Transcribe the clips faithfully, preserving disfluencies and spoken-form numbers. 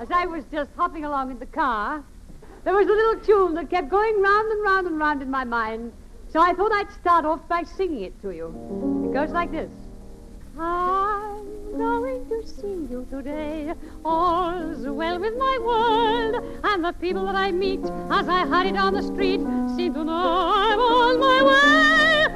as I was just hopping along in the car, there was a little tune that kept going round and round and round in my mind. So I thought I'd start off by singing it to you. It goes like this. I'm going to see you today. All's well with my world, and the people that I meet as I hurry down the street seem to know I'm on my way.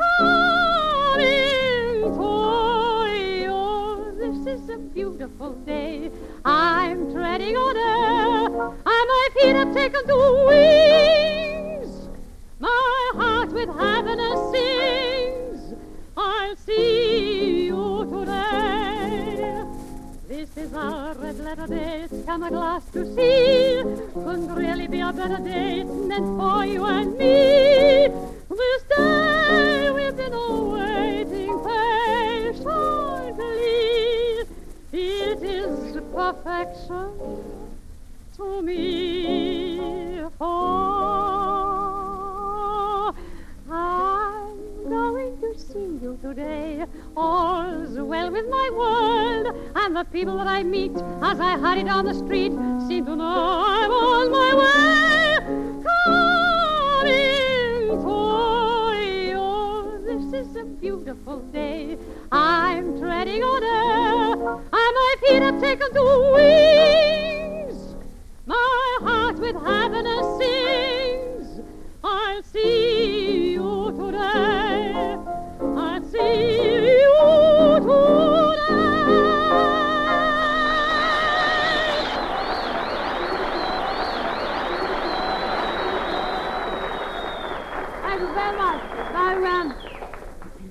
Coming for you. This is a beautiful day. I'm treading on air, and my feet have taken to wings. My heart with happiness sings. I'll see you today. This is our red letter day. It's come at last to see. Couldn't really be a better day. It's meant for you and me. This day we've been awaiting patiently. It is perfection to me. For I'm going to see you today. All's well with my world, and the people that I meet as I hurry down the street seem to know I'm on my way. Coming for you. This is a beautiful day. I'm treading on air, and my feet have taken to wings. My heart with happiness